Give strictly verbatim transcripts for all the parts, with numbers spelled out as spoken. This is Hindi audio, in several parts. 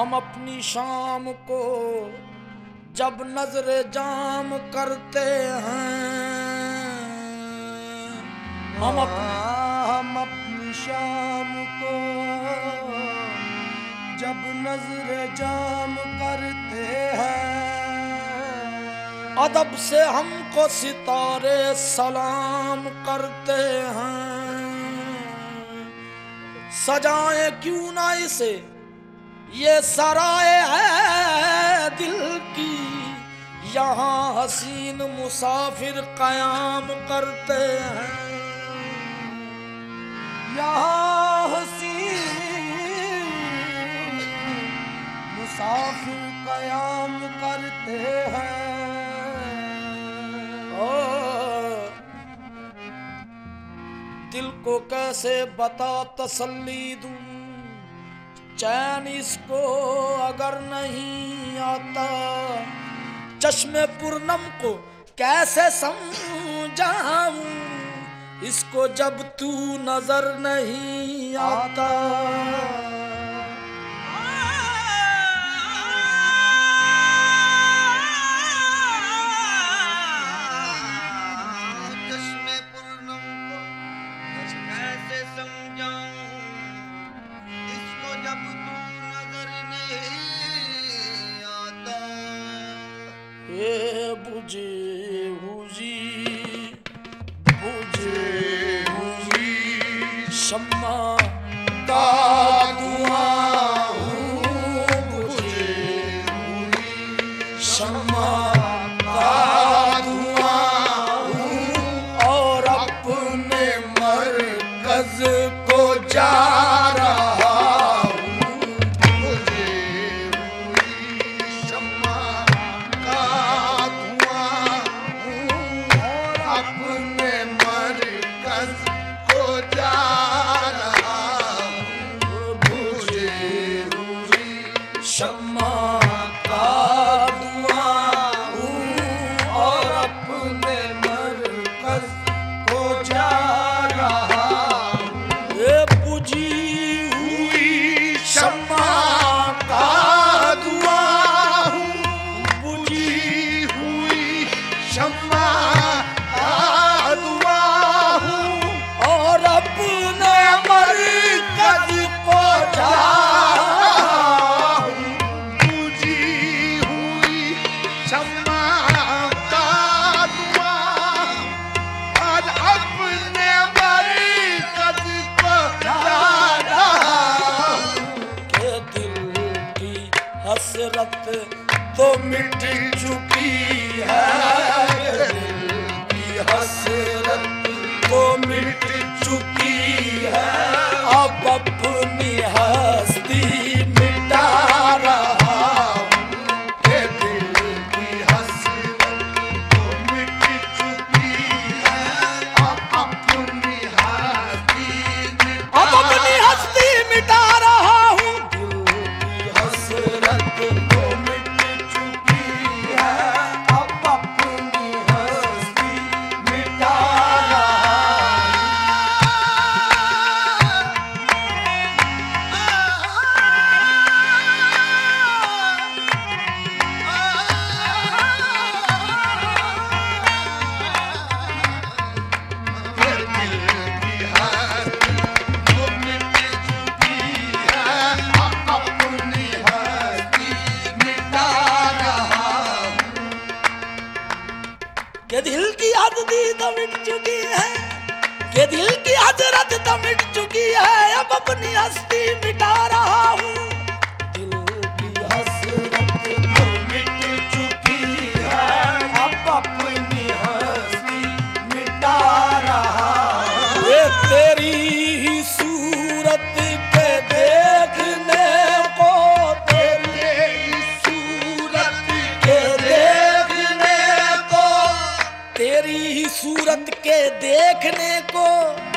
हम अपनी शाम को जब नजरे जाम करते हैं, हम अपनी हम अपनी शाम को जब नजरे जाम करते हैं, अदब से हमको सितारे सलाम करते हैं। सजाएं क्यों ना इसे ये सराय है दिल की, यहाँ हसीन मुसाफिर कयाम करते हैं। यहाँ हसीन मुसाफिर कयाम करते हैं। ओ, दिल को कैसे बता तसल्ली दूं, चैन इसको अगर नहीं आता। चश्मे पूर्णम को कैसे समझाऊं, इसको जब तू नजर नहीं आता। चश्मे पूर्णम को कैसे समझाऊं, इसको जब तू नजर नहीं आता। ये बुझे हुई बुझे हुई शम्मा का धुआं हूँ, बुझे हुई शम्मा का धुआं हूँ, और अपने मरकज को जा रहा हूँ। बुझे हुई शम्मा का धुआं हूँ, और अपने मरकज को जा रहा हूँ। बुझे हुई शम्मा का धुआं हूँ, और अपने मरकज को जा रहा हूँ। ये बुझी हुई शम्मा का धुआं हूँ, बुझी हुई शम्मा का धुआं हूँ, और अपने मरकज को जा रहा हूँ। बुझी हुई शम्मा का धुआं, आज अपने मरकज को जा रहा हूँ। के दिल की हसरत तो मिट चुकी है, के दिल की हसरत तो मिट चुकी है, अब अपनी हस्ती मिटा रहा हूँ। के दिल की हसरत तो मिट चुकी है, अब अपनी हस्ती मिटा अब अपनी हस्ती मिटा रहा हूँ। दिल की हसरत तो मिट चुकी है, अब अपनी हस्ती मिटा रहा हूँ। के दिल की हस्ती तो मिट चुकी है, के दिल की हसरत तो मिट चुकी है, अब अपनी हस्ती मिटा रहा हूँ। दिल की हसरत तो मिट चुकी है, अब अपनी हस्ती मिटा रहा हूँ। ये तेरी ही सूरत के देखने को, तेरी सूरत के देखने को, तेरी ही सूरत के देखने को,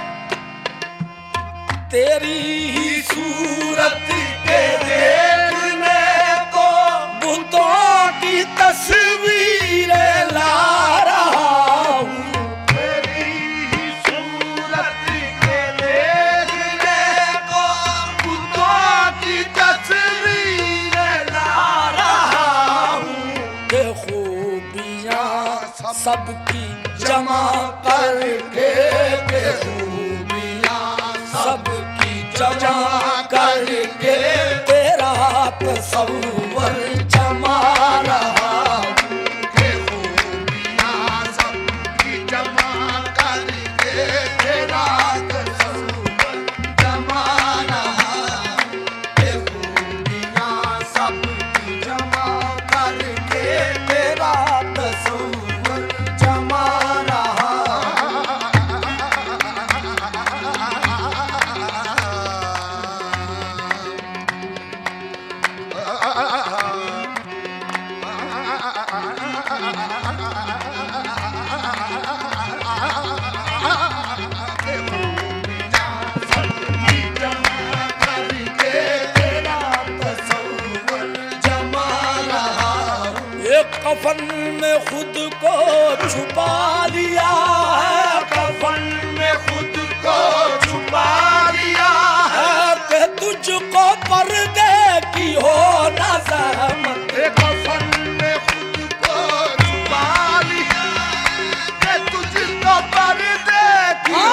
तेरी ही सूरत के देखने को, बुतों की तस्वीरें ला रहा हूँ। तेरी ही सूरत के देखने को, बुतों की तस्वीरें सबकी जमा करके के खूबियां सबकी जमा करके तेरा तसव्वुर जमा रहा के खूबियां सबकी जमा करके तेरा तसव्वुर जमा रहा के खूबियां सबकी जमा करके तेरा तसव्वुर जमा रहा। कफन में खुद को छुपा लिया है कफन में खुद को छुपा लिया है कि तुझको पर्दे की हो न ज़हमत। कफन में खुद को छुपा लिया कि तुझको पर्दे की हो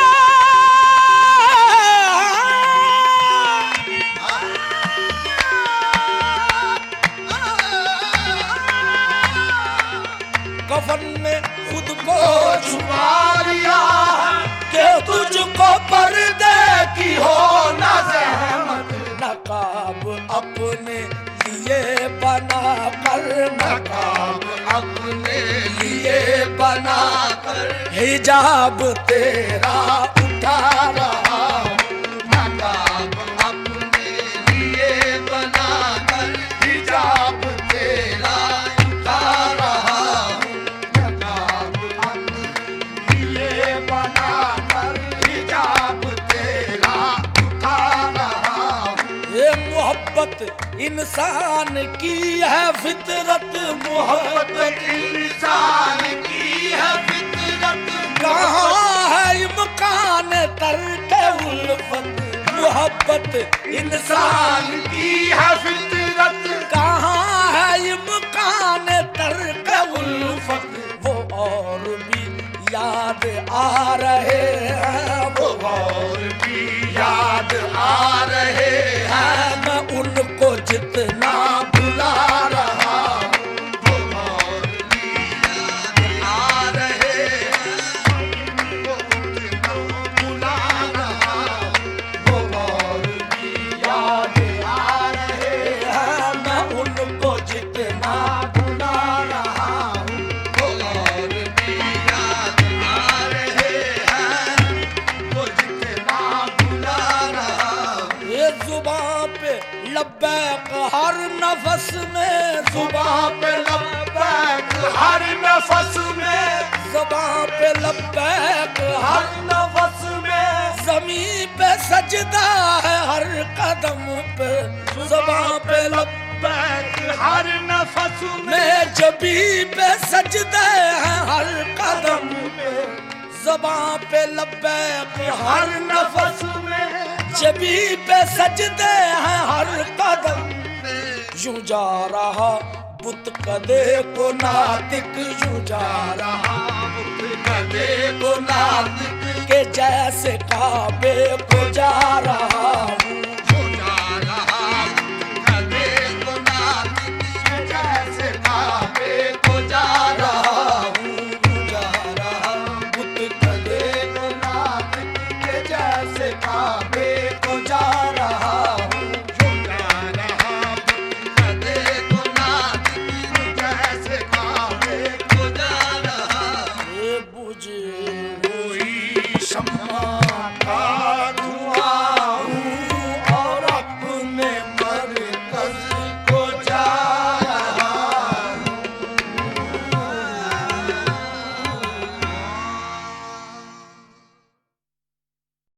कफन में खुद को छुपा लिया कि तुझको पर्दे की हो न ज़हमत। नकाब अपने लिए बना कर नकाब अपने लिए बना कर हिजाब तेरा उठा रहा हूँ। नकाब अपने लिए बना कर हिजाब तेरा उठा रहा हूँ। नकाब अपने लिए बना कर हिजाब तेरा उठा रहा हूँ। ये मोहब्बत इंसान की है फितरत मोहब्बत इंसान की है फितरत कहाँ है इम्कान तर्क उल्फत। मोहब्बत इंसान इंसान की है फितरत कहाँ है इम्कान तर्क उल्फत। वो और भी याद आ रहे हैं वो और भी याद आ रहे हैं मैं उनको जितना भुला रहा हूँ। वो और भी याद आ रहे हैं वो उनको बुला रहा वो और भी याद आ रहे है मैं उनको जितना भुला रहा हूँ। वो और भी याद आ रहे हैं वो जितना बुला रहा ये जुबान पे लब्बैक हर नफस में जुबान पे लब्बैक हर नफस में जुबान पे लब्बैक हर नफस में ज़मीन पे सजदा है हर कदम पे जुबान पे लब्बैक हर नफस में में जबी पे सजदे हैं हर कदम पे जुबान पे लब्बैक हर नफस में जबी पे सजदे हैं हर कदम यूं जा रहा बुत कदे को नातिक यूं जा रहा बुत कदे को नातिक के जैसे काबे को जा रहा